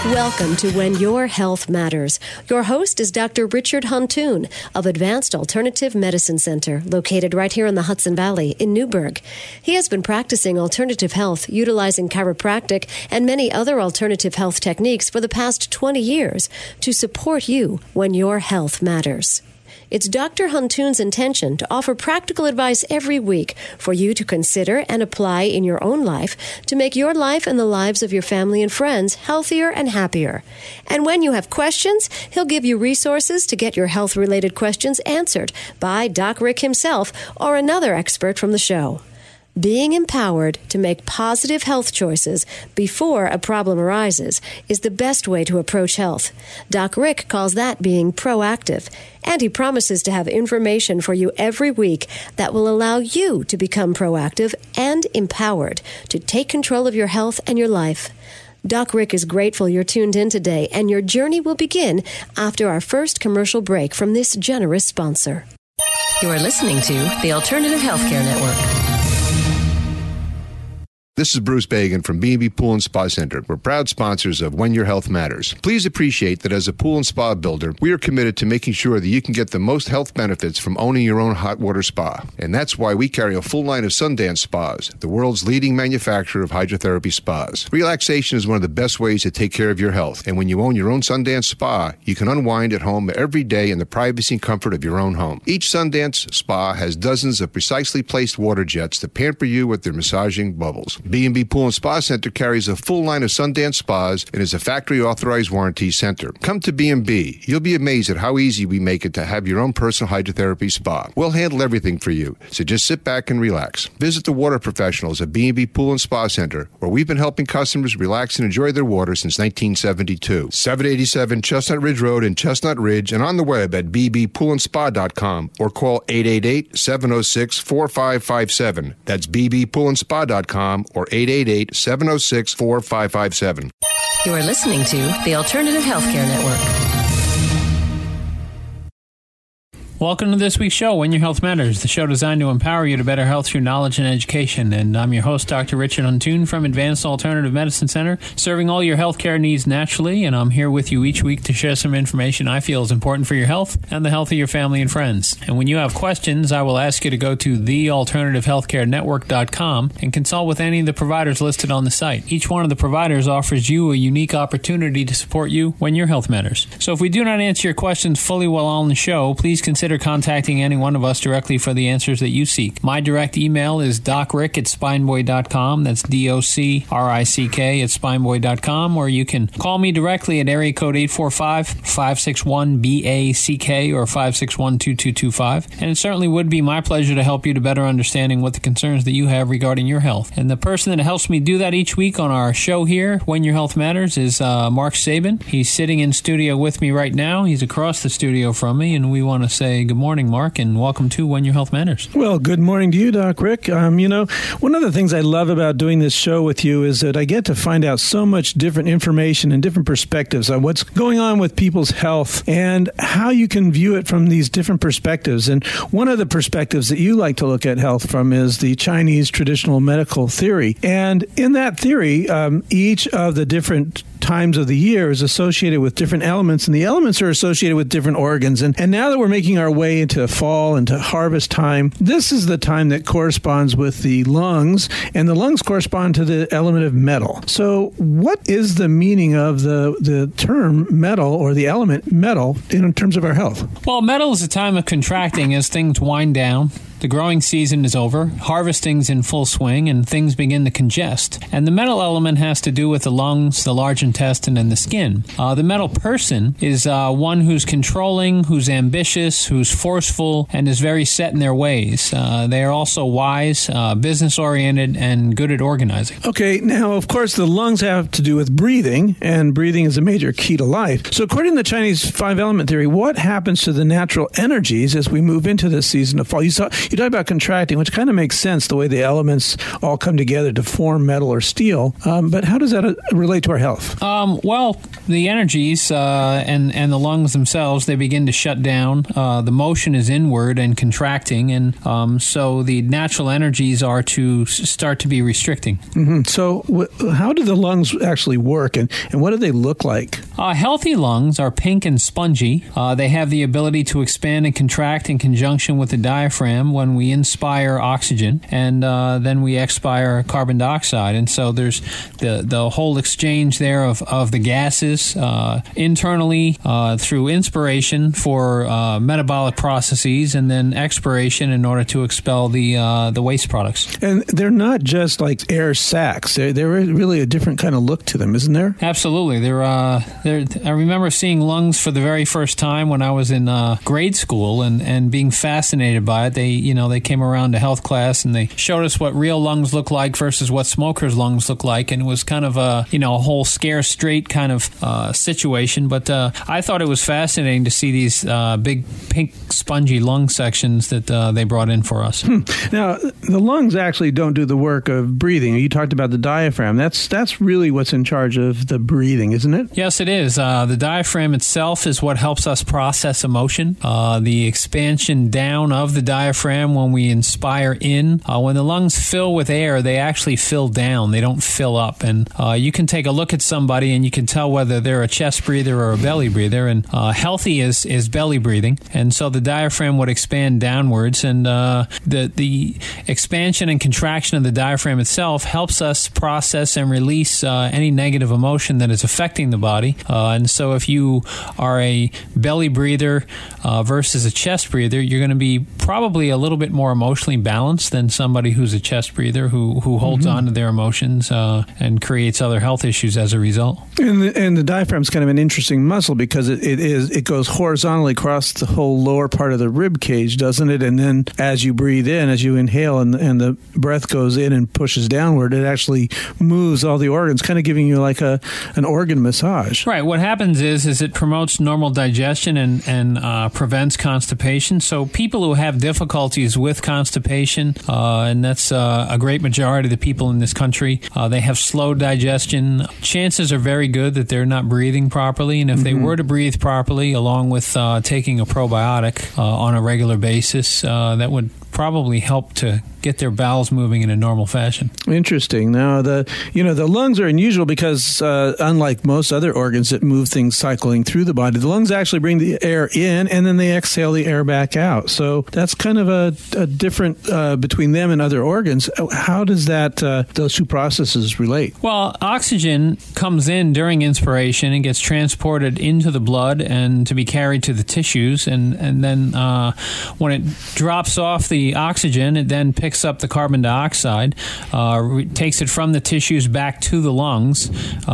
Welcome to When Your Health Matters. Your host is Dr. Richard Huntoon of Advanced Alternative Medicine Center, located right here in the Hudson Valley in Newburgh. He has been practicing alternative health, utilizing chiropractic and many other alternative health techniques for the past 20 years to support you when your health matters. It's Dr. Huntoon's intention to offer practical advice every week for you to consider and apply in your own life to make your life and the lives of your family and friends healthier and happier. And when you have questions, he'll give you resources to get your health-related questions answered by Doc Rick himself or another expert from the show. Being empowered to make positive health choices before a problem arises is the best way to approach health. Doc Rick calls that being proactive, and he promises to have information for you every week that will allow you to become proactive and empowered to take control of your health and your life. Doc Rick is grateful you're tuned in today, and your journey will begin after our first commercial break from this generous sponsor. You are listening to the Alternative Healthcare Network. This is Bruce Bagan from B&B Pool and Spa Center. We're proud sponsors of When Your Health Matters. Please appreciate that as a pool and spa builder, we are committed to making sure that you can get the most health benefits from owning your own hot water spa. And that's why we carry a full line of Sundance Spas, the world's leading manufacturer of hydrotherapy spas. Relaxation is one of the best ways to take care of your health. And when you own your own Sundance Spa, you can unwind at home every day in the privacy and comfort of your own home. Each Sundance Spa has dozens of precisely placed water jets to pamper you with their massaging bubbles. B&B Pool and Spa Center carries a full line of Sundance Spas and is a factory-authorized warranty center. Come to B&B. You'll be amazed at how easy we make it to have your own personal hydrotherapy spa. We'll handle everything for you, so just sit back and relax. Visit the water professionals at B&B Pool and Spa Center, where we've been helping customers relax and enjoy their water since 1972. 787 Chestnut Ridge Road in Chestnut Ridge, and on the web at bbpoolandspa.com or call 888-706-4557. That's bbpoolandspa.com or 888-706-4557. You are listening to the Alternative Healthcare Network. Welcome to this week's show, When Your Health Matters, the show designed to empower you to better health through knowledge and education. And I'm your host, Dr. Richard Huntoon from Advanced Alternative Medicine Center, serving all your healthcare needs naturally. And I'm here with you each week to share some information I feel is important for your health and the health of your family and friends. And when you have questions, I will ask you to go to thealternativehealthcarenetwork.com and consult with any of the providers listed on the site. Each one of the providers offers you a unique opportunity to support you when your health matters. So if we do not answer your questions fully while on the show, please consider contacting any one of us directly for the answers that you seek. My direct email is docrick@spineboy.com. That's DOCRICK@spineboy.com. Or you can call me directly at area code 845-561-BACK or 561-2225. And it certainly would be my pleasure to help you to better understanding what the concerns that you have regarding your health. And the person that helps me do that each week on our show here, When Your Health Matters, is Mark Sabin. He's sitting in studio with me right now. He's across the studio from me, and we want to say good morning, Mark, and welcome to When Your Health Matters. Well, good morning to you, Doc Rick. One of the things I love about doing this show with you is that I get to find out so much different information and different perspectives on what's going on with people's health and how you can view it from these different perspectives. And one of the perspectives that you like to look at health from is the Chinese traditional medical theory. And in that theory, each of the different times of the year is associated with different elements, and the elements are associated with different organs. And now that we're making our way into fall, into harvest time, this is the time that corresponds with the lungs, and the lungs correspond to the element of metal. So what is the meaning of the term metal or the element metal in terms of our health? Well, metal is a time of contracting as things wind down. The growing season is over, harvesting's in full swing, and things begin to congest. And the metal element has to do with the lungs, the large intestine, and the skin. The metal person is one who's controlling, who's ambitious, who's forceful, and is very set in their ways. They are also wise, business-oriented, and good at organizing. Okay, now, of course, the lungs have to do with breathing, and breathing is a major key to life. So according to the Chinese five-element theory, what happens to the natural energies as we move into this season of fall? You you talk about contracting, which kind of makes sense, the way the elements all come together to form metal or steel. But how does that relate to our health? Well, the energies and the lungs themselves, they begin to shut down. The motion is inward and contracting, and so the natural energies are to start to be restricting. Mm-hmm. So how do the lungs actually work, and what do they look like? Healthy lungs are pink and spongy. They have the ability to expand and contract in conjunction with the diaphragm when we inspire oxygen, and then we expire carbon dioxide. And so there's the whole exchange there of the gases internally through inspiration for metabolic processes, and then expiration in order to expel the waste products. And they're not just like air sacs. They're really a different kind of look to them, isn't there? Absolutely. I remember seeing lungs for the very first time when I was in grade school and being fascinated by it. They came around to health class and they showed us what real lungs look like versus what smokers' lungs look like, and it was kind of a whole scare straight kind of situation. But I thought it was fascinating to see these big pink spongy lung sections that they brought in for us. Now, the lungs actually don't do the work of breathing. You talked about the diaphragm. That's really what's in charge of the breathing, isn't it? Yes, it is. The diaphragm itself is what helps us process emotion. The expansion down of the diaphragm when we inspire in. When the lungs fill with air, they actually fill down. They don't fill up. And you can take a look at somebody and you can tell whether they're a chest breather or a belly breather. And healthy is belly breathing. And so the diaphragm would expand downwards. And the expansion and contraction of the diaphragm itself helps us process and release any negative emotion that is affecting the body. And so if you are a belly breather versus a chest breather, you're going to be probably a little bit more emotionally balanced than somebody who's a chest breather who holds on to their emotions and creates other health issues as a result. And the diaphragm is kind of an interesting muscle because it goes horizontally across the whole lower part of the rib cage, doesn't it? And then as you breathe in, as you inhale and the breath goes in and pushes downward, it actually moves all the organs, kind of giving you like an organ massage. Right. What happens is it promotes normal digestion and prevents constipation. So people who have difficulties with constipation, and that's a great majority of the people in this country, they have slow digestion. Chances are very good that they're not breathing properly. And if they were to breathe properly, along with taking a probiotic on a regular basis, that would probably help to get their bowels moving in a normal fashion. Interesting. Now, the lungs are unusual because unlike most other organs that move things cycling through the body, the lungs actually bring the air in and then they exhale the air back out. So that's kind of a different between them and other organs. How does those two processes relate? Well, oxygen comes in during inspiration and gets transported into the blood and to be carried to the tissues. And then when it drops off the oxygen, it then picks up the carbon dioxide, takes it from the tissues back to the lungs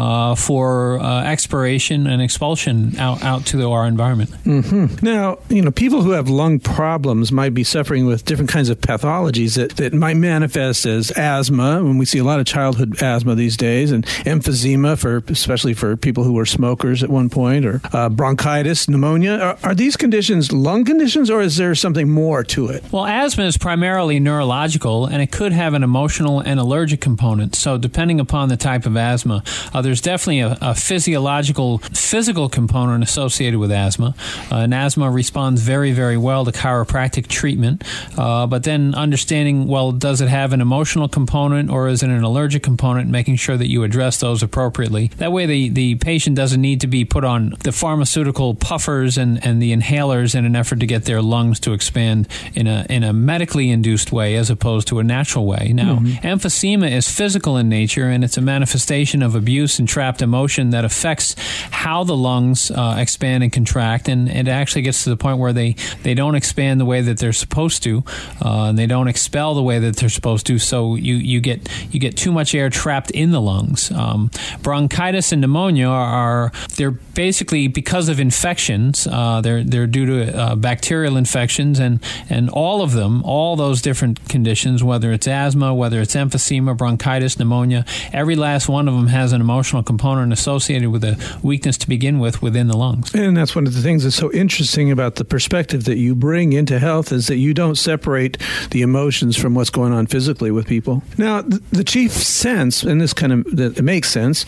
for expiration and expulsion out to our environment. Mm-hmm. Now, people who have lung problems might be suffering with different kinds of pathologies that might manifest as asthma, when we see a lot of childhood asthma these days, and emphysema, especially for people who were smokers at one point, or bronchitis, pneumonia. Are these conditions lung conditions, or is there something more to it? Well, asthma is primarily neurological, and it could have an emotional and allergic component. So depending upon the type of asthma, there's definitely a physical component associated with asthma. And asthma responds very, very well to chiropractic treatment. But then understanding, well, does it have an emotional component or is it an allergic component, making sure that you address those appropriately. That way the patient doesn't need to be put on the pharmaceutical puffers and the inhalers in an effort to get their lungs to expand in a medically induced way as opposed to a natural way. Now, emphysema is physical in nature, and it's a manifestation of abuse and trapped emotion that affects how the lungs expand and contract, and it actually gets to the point where they don't expand the way that they're supposed to, and they don't expel the way that they're supposed to, so you get too much air trapped in the lungs. Bronchitis and pneumonia they're basically because of infections. They're due to bacterial infections, and all of them, all those different conditions conditions, whether it's asthma, whether it's emphysema, bronchitis, pneumonia, every last one of them has an emotional component associated with a weakness to begin with within the lungs. And that's one of the things that's so interesting about the perspective that you bring into health is that you don't separate the emotions from what's going on physically with people. Now, the chief sense, and this kind of it makes sense,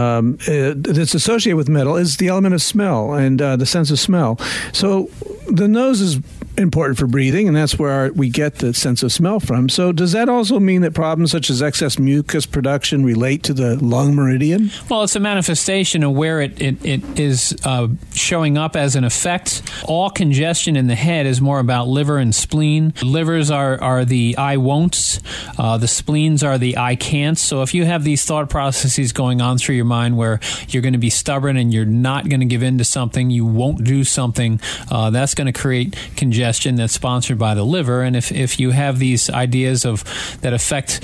that's associated with metal is the element of smell and the sense of smell. So the nose is important for breathing, and that's where we get the sense of smell from. So does that also mean that problems such as excess mucus production relate to the lung meridian? Well, it's a manifestation of where it is showing up as an effect. All congestion in the head is more about liver and spleen. Livers are the I won'ts. The spleens are the I can'ts. So if you have these thought processes going on through your mind where you're going to be stubborn and you're not going to give in to something, you won't do something, that's going to create congestion that's sponsored by the liver. And if you have these ideas that affect,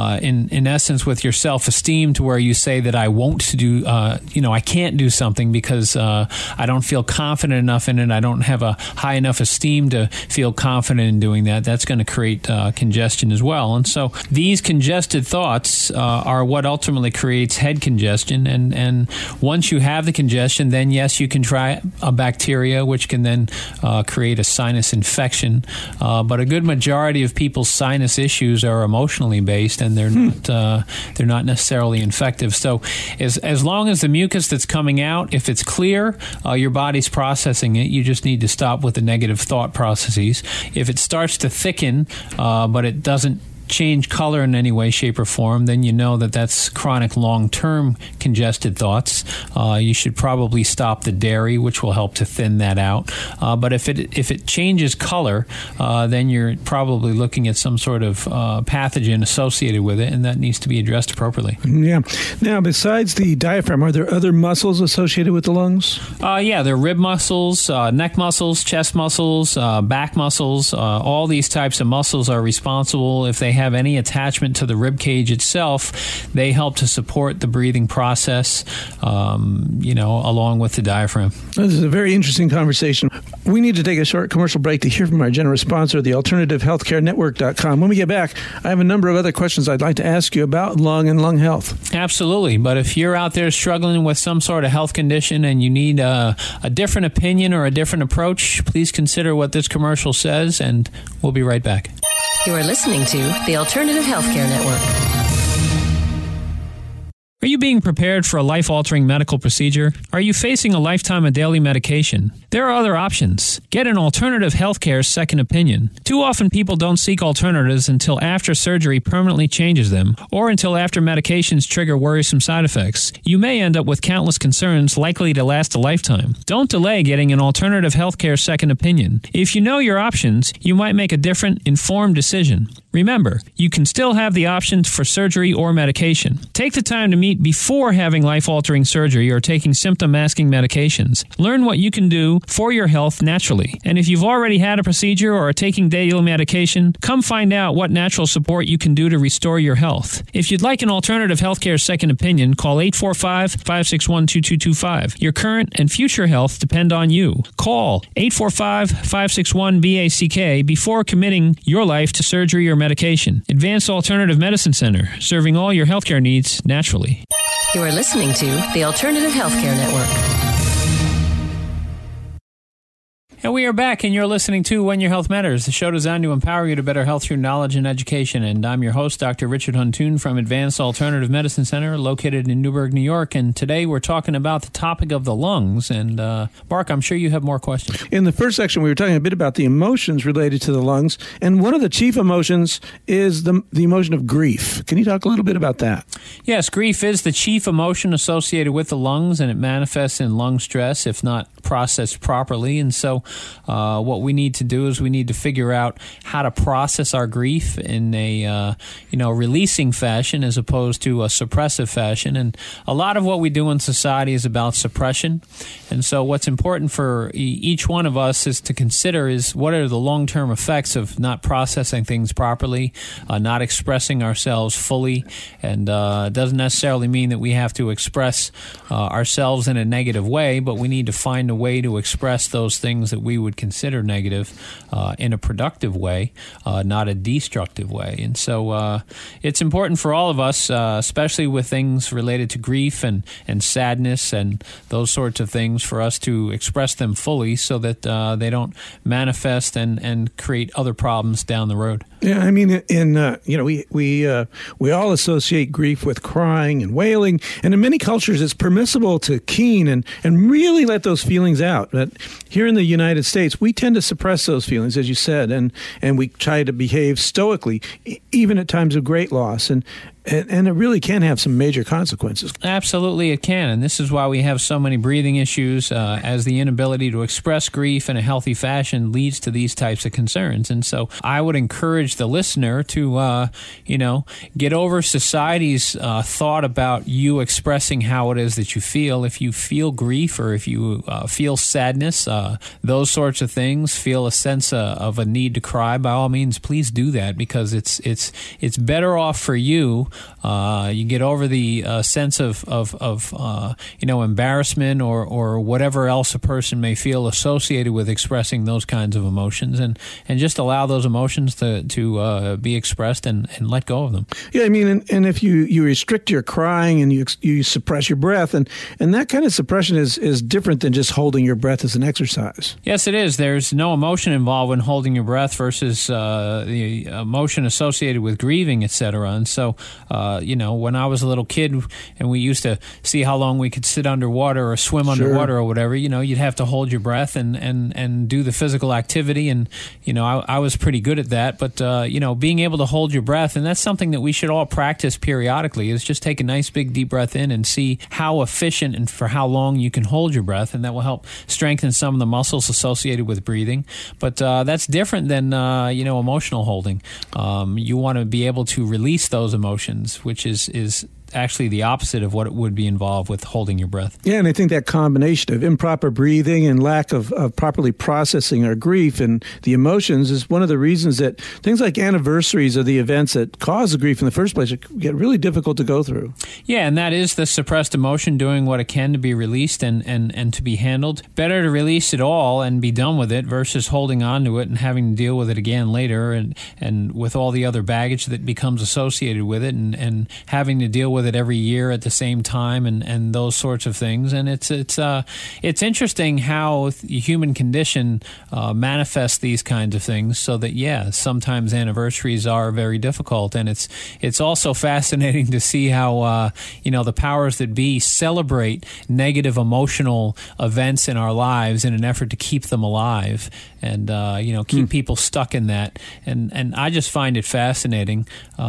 in essence, with your self-esteem to where you say that I won't do, I can't do something because I don't feel confident enough in it, I don't have a high enough esteem to feel confident in doing that, that's going to create congestion as well. And so these congested thoughts are what ultimately creates head congestion. And once you have the congestion, then yes, you can try a bacteria, which can then create a sinus infection. But a good majority of people's sinus issues are emotionally based, and they're not necessarily infective. So as long as the mucus that's coming out, if it's clear, your body's processing it. You just need to stop with the negative thought processes. If it starts to thicken, but it doesn't change color in any way, shape, or form, then you know that that's chronic long-term congested thoughts. You should probably stop the dairy, which will help to thin that out. But if it changes color, then you're probably looking at some sort of pathogen associated with it, and that needs to be addressed appropriately. Yeah. Now, besides the diaphragm, are there other muscles associated with the lungs? Yeah, there are rib muscles, neck muscles, chest muscles, back muscles. All these types of muscles are responsible. If they have any attachment to the rib cage itself, they help to support the breathing process, along with the diaphragm. This is a very interesting conversation. We need to take a short commercial break to hear from our generous sponsor, the AlternativeHealthCareNetwork.com. When we get back, I have a number of other questions I'd like to ask you about lung and lung health. Absolutely. But if you're out there struggling with some sort of health condition and you need a different opinion or a different approach, please consider what this commercial says, and we'll be right back. You are listening to the Alternative Healthcare Network. Are you being prepared for a life-altering medical procedure? Are you facing a lifetime of daily medication? There are other options. Get an alternative healthcare second opinion. Too often people don't seek alternatives until after surgery permanently changes them, or until after medications trigger worrisome side effects. You may end up with countless concerns likely to last a lifetime. Don't delay getting an alternative healthcare second opinion. If you know your options, you might make a different, informed decision. Remember, you can still have the options for surgery or medication. Take the time to meet before having life-altering surgery or taking symptom-masking medications. Learn what you can do for your health naturally. And if you've already had a procedure or are taking daily medication, come find out what natural support you can do to restore your health. If you'd like an alternative healthcare second opinion, call 845-561-2225. Your current and future health depend on you. Call 845-561-BACK before committing your life to surgery or medication. Advanced Alternative Medicine Center, serving all your healthcare needs naturally. You are listening to the Alternative Healthcare Network. And we are back, and you're listening to When Your Health Matters, the show designed to empower you to better health through knowledge and education. And I'm your host, Dr. Richard Huntoon from Advanced Alternative Medicine Center, located in Newburgh, New York. And today we're talking about the topic of the lungs. And Mark, I'm sure you have more questions. In the first section, we were talking a bit about the emotions related to the lungs. And one of the chief emotions is the emotion of grief. Can you talk a little bit about that? Yes, grief is the chief emotion associated with the lungs, and it manifests in lung stress if not processed properly. And so what we need to do is we need to figure out how to process our grief in a releasing fashion as opposed to a suppressive fashion. And a lot of what we do in society is about suppression. And so what's important for each one of us is to consider is what are the long-term effects of not processing things properly, not expressing ourselves fully. And it doesn't necessarily mean that we have to express ourselves in a negative way, but we need to find a way to express those things that we would consider negative in a productive way, not a destructive way. And so it's important for all of us, especially with things related to grief and sadness and those sorts of things, for us to express them fully so that they don't manifest and create other problems down the road. Yeah, I mean, we all associate grief with crying and wailing, and in many cultures it's permissible to keen and really let those feelings out. But here in the United States, we tend to suppress those feelings, as you said, and we try to behave stoically, even at times of great loss. And it really can have some major consequences. Absolutely, it can. And this is why we have so many breathing issues, as the inability to express grief in a healthy fashion leads to these types of concerns. And so I would encourage the listener to, get over society's thought about you expressing how it is that you feel. If you feel grief or if you feel sadness, those sorts of things, feel a sense of a need to cry, by all means, please do that, because it's better off for you. You get over the sense of embarrassment or whatever else a person may feel associated with expressing those kinds of emotions, and just allow those emotions to be expressed and let go of them. Yeah, I mean, and if you restrict your crying and you suppress your breath, and that kind of suppression is different than just holding your breath as an exercise. Yes, it is. There's no emotion involved when holding your breath versus the emotion associated with grieving, etc. And so, when I was a little kid and we used to see how long we could sit underwater or swim underwater or whatever, you'd have to hold your breath and do the physical activity. And, I was pretty good at that. But, being able to hold your breath, and that's something that we should all practice periodically, is just take a nice big deep breath in and see how efficient and for how long you can hold your breath. And that will help strengthen some of the muscles associated with breathing. But that's different than, emotional holding. You want to be able to release those emotions, which is actually the opposite of what it would be involved with holding your breath. Yeah, and I think that combination of improper breathing and lack of properly processing our grief and the emotions is one of the reasons that things like anniversaries of the events that cause the grief in the first place get really difficult to go through. Yeah, and that is the suppressed emotion doing what it can to be released and to be handled. Better to release it all and be done with it versus holding on to it and having to deal with it again later and with all the other baggage that becomes associated with it and having to deal with it every year at the same time and those sorts of things. And it's interesting how the human condition manifests these kinds of things, so that sometimes anniversaries are very difficult. And it's also fascinating to see how the powers that be celebrate negative emotional events in our lives in an effort to keep them alive and keep people stuck in that. And I just find it fascinating,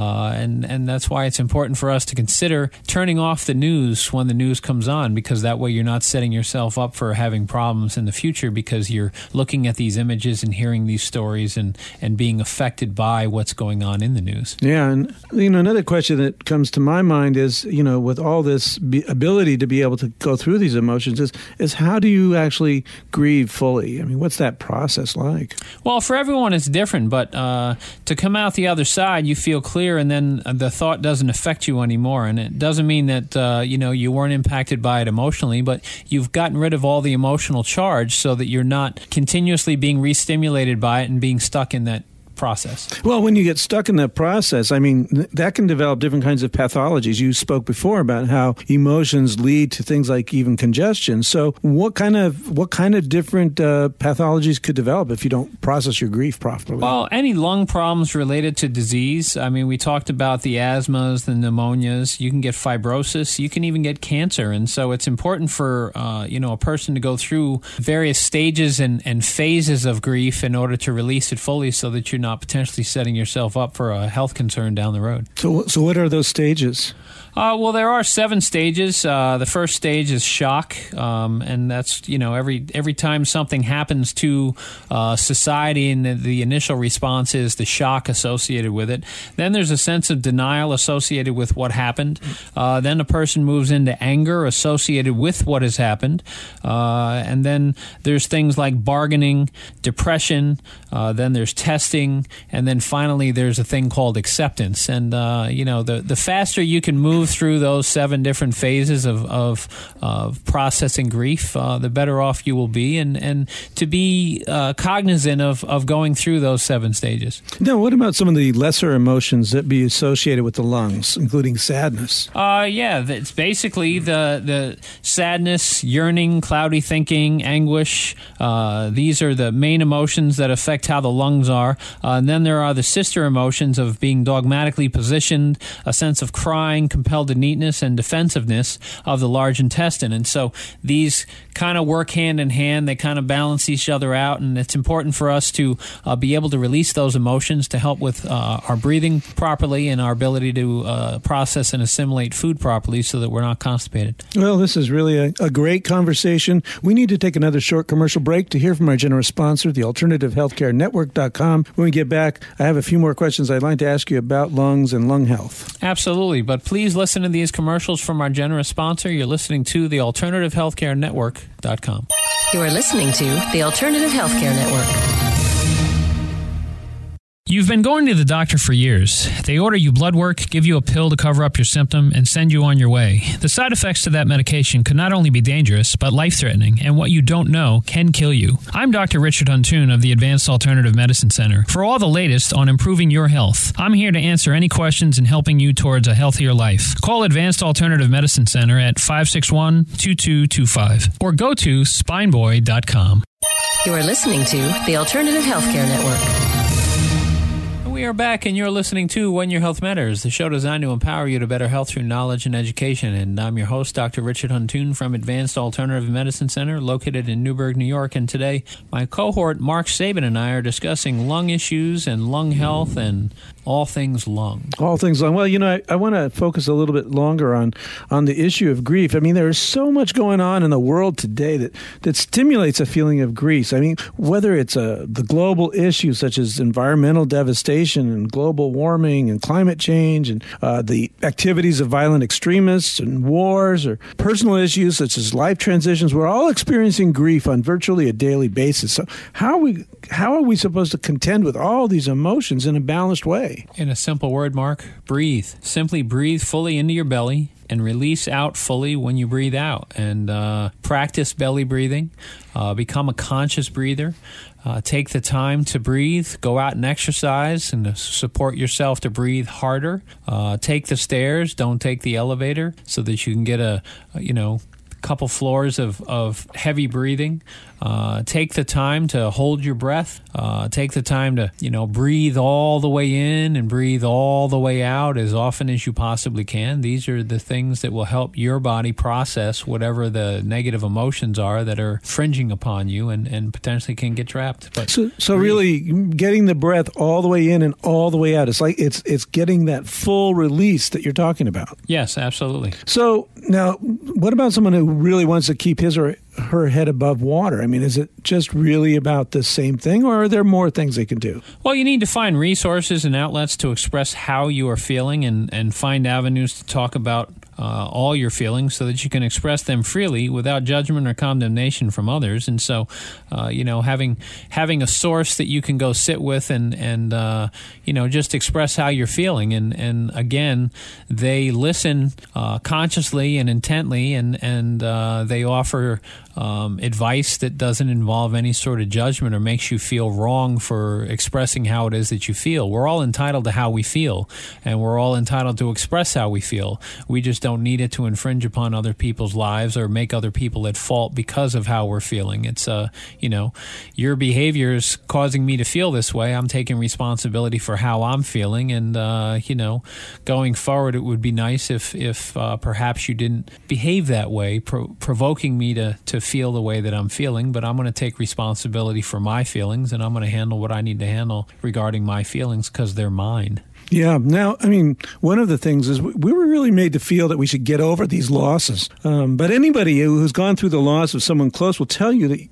and that's why it's important for us to consider turning off the news when the news comes on, because that way you're not setting yourself up for having problems in the future, because you're looking at these images and hearing these stories and being affected by what's going on in the news. Yeah, and another question that comes to my mind is, with all this ability to be able to go through these emotions, is how do you actually grieve fully? I mean, what's that process like? Well, for everyone it's different, but to come out the other side, you feel clear, and then the thought doesn't affect you anymore. And it doesn't mean that you weren't impacted by it emotionally, but you've gotten rid of all the emotional charge so that you're not continuously being re-stimulated by it and being stuck in that process. Well, when you get stuck in that process, I mean, that can develop different kinds of pathologies. You spoke before about how emotions lead to things like even congestion. So what kind of different pathologies could develop if you don't process your grief properly? Well, any lung problems related to disease. I mean, we talked about the asthmas, the pneumonias. You can get fibrosis. You can even get cancer. And so it's important for, a person to go through various stages and phases of grief in order to release it fully, so that you're not potentially setting yourself up for a health concern down the road. So what are those stages? Well, there are 7 stages. The first stage is shock, and that's every time something happens to society, and the initial response is the shock associated with it. Then there's a sense of denial associated with what happened. Then a person moves into anger associated with what has happened, and then there's things like bargaining, depression. Then there's testing, and then finally there's a thing called acceptance. And the faster you can move move through those 7 different phases of processing grief, the better off you will be, and to be cognizant of going through those 7 stages. Now, what about some of the lesser emotions that be associated with the lungs, including sadness? It's basically the sadness, yearning, cloudy thinking, anguish. These are the main emotions that affect how the lungs are. And then there are the sister emotions of being dogmatically positioned, a sense of crying, compelled to neatness, and defensiveness of the large intestine. And so these kind of work hand in hand. They kind of balance each other out, and it's important for us to be able to release those emotions to help with our breathing properly and our ability to process and assimilate food properly so that we're not constipated. Well, this is really a great conversation. We need to take another short commercial break to hear from our generous sponsor, the AlternativeHealthCareNetwork.com. When we get back, I have a few more questions I'd like to ask you about lungs and lung health. Absolutely, but please listen to these commercials from our generous sponsor. You're listening to the AlternativeHealthCareNetwork.com. You are listening to the Alternative Healthcare Network. You've been going to the doctor for years. They order you blood work, give you a pill to cover up your symptom, and send you on your way. The side effects to that medication could not only be dangerous, but life-threatening, and what you don't know can kill you. I'm Dr. Richard Huntoon of the Advanced Alternative Medicine Center. For all the latest on improving your health, I'm here to answer any questions and helping you towards a healthier life. Call Advanced Alternative Medicine Center at 561-2225 or go to spineboy.com. You are listening to the Alternative Healthcare Network. We are back, and you're listening to When Your Health Matters, the show designed to empower you to better health through knowledge and education. And I'm your host, Dr. Richard Huntoon from Advanced Alternative Medicine Center, located in Newburgh, New York. And today, my cohort, Mark Sabin, and I are discussing lung issues and lung health and all things lung. All things lung. Well, I want to focus a little bit longer on the issue of grief. I mean, there is so much going on in the world today that stimulates a feeling of grief. I mean, whether it's the global issues such as environmental devastation and global warming and climate change and the activities of violent extremists and wars, or personal issues such as life transitions, we're all experiencing grief on virtually a daily basis. So how are we supposed to contend with all these emotions in a balanced way? In a simple word, Mark, breathe. Simply breathe fully into your belly and release out fully when you breathe out. And practice belly breathing. Become a conscious breather. Take the time to breathe. Go out and exercise and support yourself to breathe harder. Take the stairs. Don't take the elevator so that you can get a couple floors of heavy breathing. Take the time to hold your breath. Take the time to, breathe all the way in and breathe all the way out as often as you possibly can. These are the things that will help your body process whatever the negative emotions are that are fringing upon you and potentially can get trapped. But so really getting the breath all the way in and all the way out. It's like it's getting that full release that you're talking about. Yes, absolutely. So now, what about someone who really wants to keep his or her head above water? I mean, is it just really about the same thing, or are there more things they can do? Well, you need to find resources and outlets to express how you are feeling and find avenues to talk about all your feelings so that you can express them freely without judgment or condemnation from others. And so, having a source that you can go sit with and just express how you're feeling. And again, they listen consciously and intently, and they offer advice that doesn't involve any sort of judgment or makes you feel wrong for expressing how it is that you feel. We're all entitled to how we feel, and we're all entitled to express how we feel. We just don't need it to infringe upon other people's lives or make other people at fault because of how we're feeling. It's, your behavior is causing me to feel this way. I'm taking responsibility for how I'm feeling, and, going forward, it would be nice if perhaps you didn't behave that way, provoking me to feel the way that I'm feeling, but I'm going to take responsibility for my feelings, and I'm going to handle what I need to handle regarding my feelings because they're mine. Yeah. Now, I mean, one of the things is we were really made to feel that we should get over these losses. But anybody who's gone through the loss of someone close will tell you that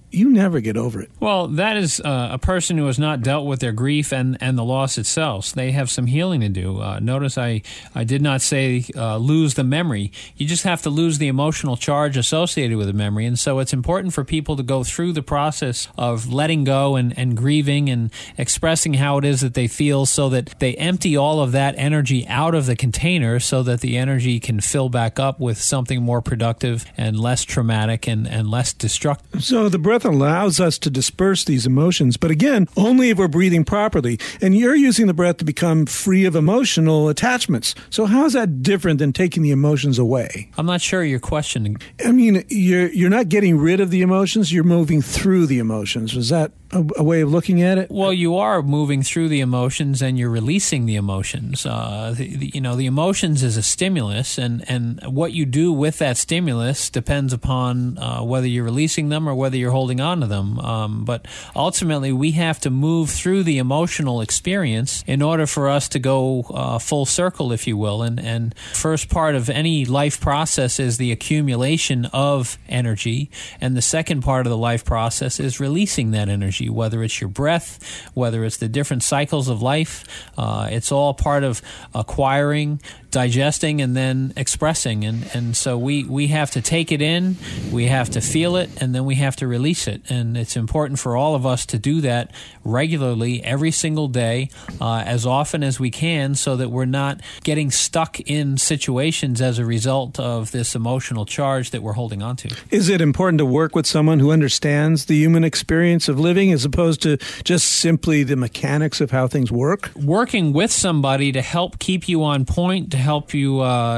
you never get over it. Well, that is a person who has not dealt with their grief and the loss itself. So they have some healing to do. Notice I did not say lose the memory. You just have to lose the emotional charge associated with the memory. And so it's important for people to go through the process of letting go and grieving and expressing how it is that they feel, so that they empty all of that energy out of the container so that the energy can fill back up with something more productive and less traumatic and less destructive. So the breath allows us to disperse these emotions, but again, only if we're breathing properly. And you're using the breath to become free of emotional attachments. So how is that different than taking the emotions away? I'm not sure your question. I mean, you're not getting rid of the emotions, you're moving through the emotions. Is that a way of looking at it? Well, you are moving through the emotions and you're releasing the emotions. The emotions is a stimulus, and what you do with that stimulus depends upon whether you're releasing them or whether you're holding on to them. But ultimately, we have to move through the emotional experience in order for us to go full circle, if you will. And first part of any life process is the accumulation of energy, and the second part of the life process is releasing that energy. Whether it's your breath, whether it's the different cycles of life, it's all part of acquiring, digesting, and then expressing. And so we have to take it in, we have to feel it, and then we have to release it. And it's important for all of us to do that regularly, every single day, as often as we can, so that we're not getting stuck in situations as a result of this emotional charge that we're holding on to. Is it important to work with someone who understands the human experience of living as opposed to just simply the mechanics of how things work? Working with somebody to help keep you on point, to help you,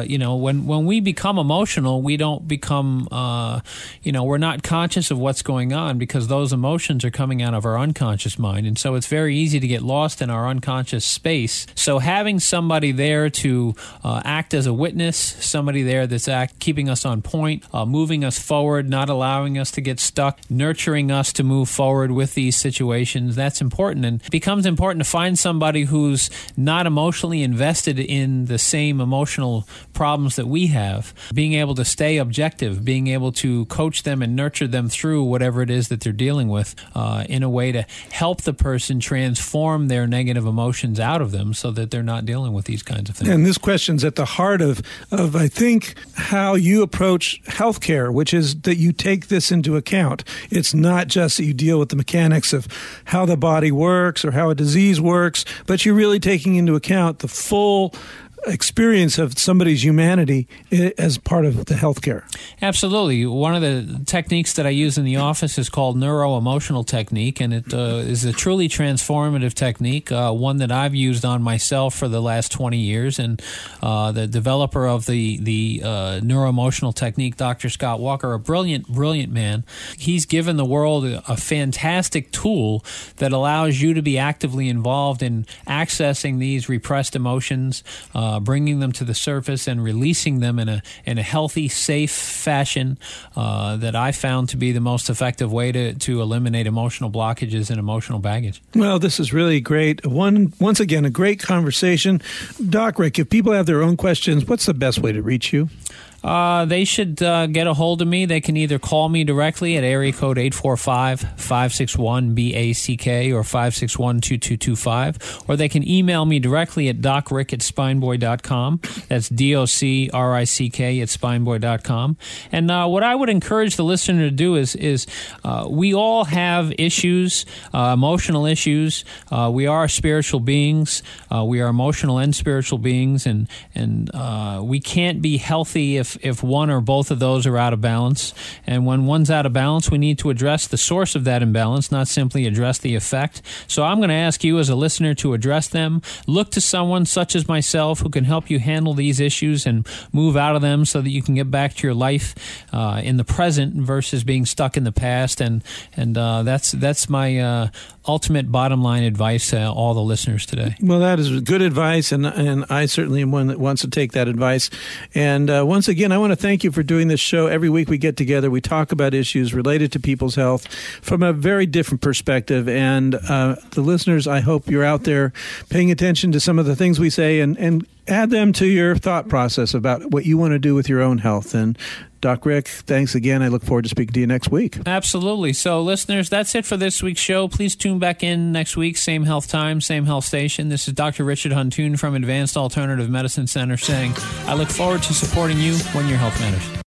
when we become emotional, we don't become, we're not conscious of what's going on because those emotions are coming out of our unconscious mind. And so it's very easy to get lost in our unconscious space. So having somebody there to act as a witness, somebody there that's keeping us on point, moving us forward, not allowing us to get stuck, nurturing us to move forward with these situations, that's important. And it becomes important to find somebody who's not emotionally invested in the same emotional problems that we have, being able to stay objective, being able to coach them and nurture them through whatever it is that they're dealing with in a way to help the person transform their negative emotions out of them so that they're not dealing with these kinds of things. And this question's at the heart of I think, how you approach healthcare, which is that you take this into account. It's not just that you deal with the mechanics of how the body works or how a disease works, but you're really taking into account the full experience of somebody's humanity as part of the healthcare. Absolutely. One of the techniques that I use in the office is called neuro-emotional technique, and it is a truly transformative technique, one that I've used on myself for the last 20 years. And the developer of the neuro-emotional technique, Dr. Scott Walker, a brilliant man, he's given the world a fantastic tool that allows you to be actively involved in accessing these repressed emotions, bringing them to the surface and releasing them in a healthy, safe fashion that I found to be the most effective way to eliminate emotional blockages and emotional baggage. Well, this is really great. Once again, a great conversation. Doc Rick, if people have their own questions, what's the best way to reach you? They should get a hold of me. They can either call me directly at area code 845-561-BACK or 561-2225, or they can email me directly at docrick@spineboy.com. That's DOCRICK@spineboy.com. And what I would encourage the listener to do is we all have issues, emotional issues. We are spiritual beings. We are emotional and spiritual beings, and we can't be healthy if one or both of those are out of balance. And when one's out of balance, we need to address the source of that imbalance, not simply address the effect. So I'm going to ask you as a listener to address them. Look to someone such as myself who can help you handle these issues and move out of them so that you can get back to your life in the present versus being stuck in the past. And that's my ultimate bottom line advice to all the listeners today. Well, that is good advice, and I certainly am one that wants to take that advice. And once again, I want to thank you for doing this show. Every week we get together, we talk about issues related to people's health from a very different perspective. And the listeners, I hope you're out there paying attention to some of the things we say and add them to your thought process about what you want to do with your own health. And Doc Rick, thanks again. I look forward to speaking to you next week. Absolutely. So, listeners, that's it for this week's show. Please tune back in next week, same health time, same health station. This is Dr. Richard Huntoon from Advanced Alternative Medicine Center saying, I look forward to supporting you when your health matters.